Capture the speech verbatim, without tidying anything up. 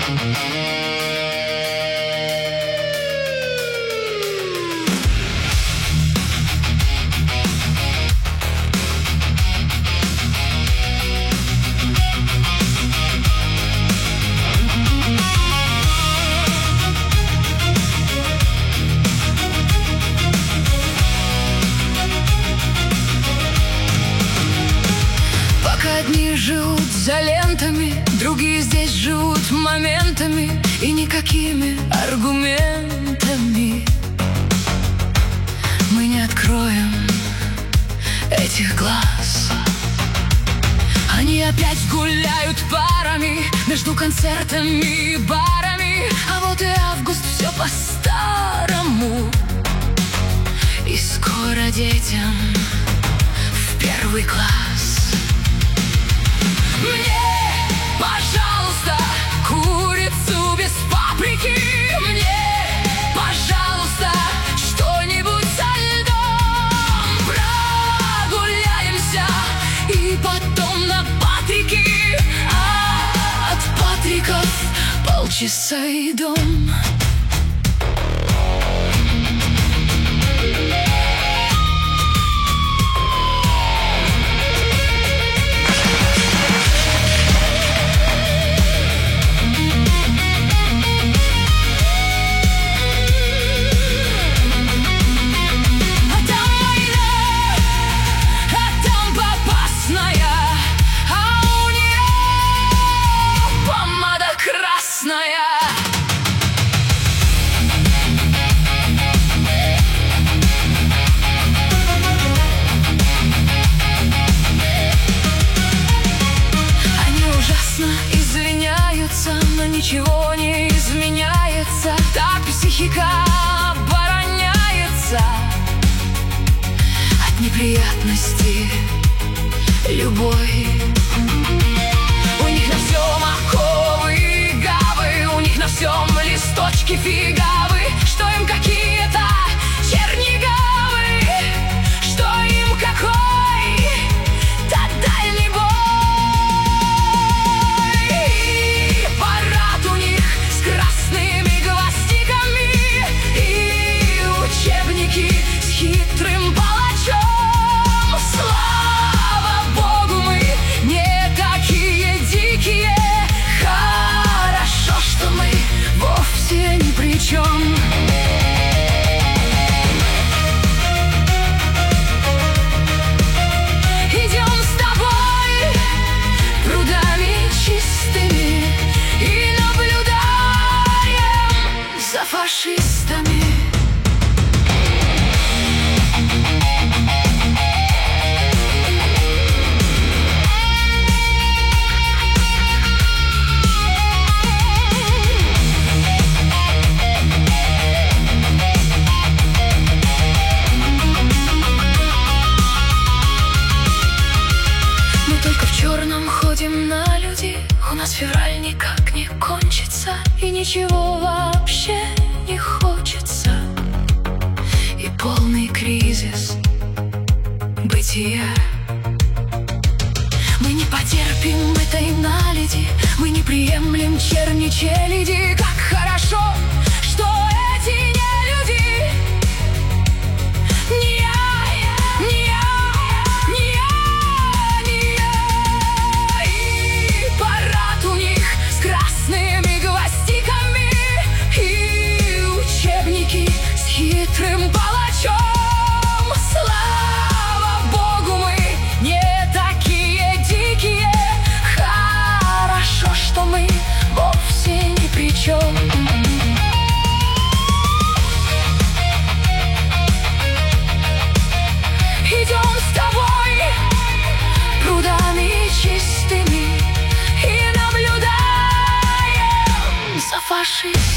Одни живут за лентами, другие здесь живут моментами и никакими аргументами. Мы не откроем этих глаз. Они опять гуляют парами между концертами и барами. А вот и август, все по-старому. И скоро детям в первый класс. Мне, пожалуйста, курицу без паприки. Мне, пожалуйста, что-нибудь со льдом. Прогуляемся и потом на Патрики. А от Патриков полчаса и дом. Но ничего не изменяется. Так психика обороняется от неприятностей любой. У них на всем оковы и гавы, у них на всем листочки фигавы. Что им какие-то чернигавы, что им какой-то дальний бой. Хитрым палачом. Слава Богу, мы не такие дикие. Хорошо, что мы вовсе ни при чем. Идем с тобой прудами чистыми и наблюдаем за фашистами. Ходим на люди, у нас февраль никак не кончится, и ничего вообще не хочется. И полный кризис бытия. Мы не потерпим этой наледи, мы не приемлем черни челяди. Как хорошо, что эти не люди. Не я, не я. Хитрым палачом. Слава Богу, мы не такие дикие. Хорошо, что мы вовсе ни при чем. Идем с тобой прудами чистыми и наблюдаем за фашистами.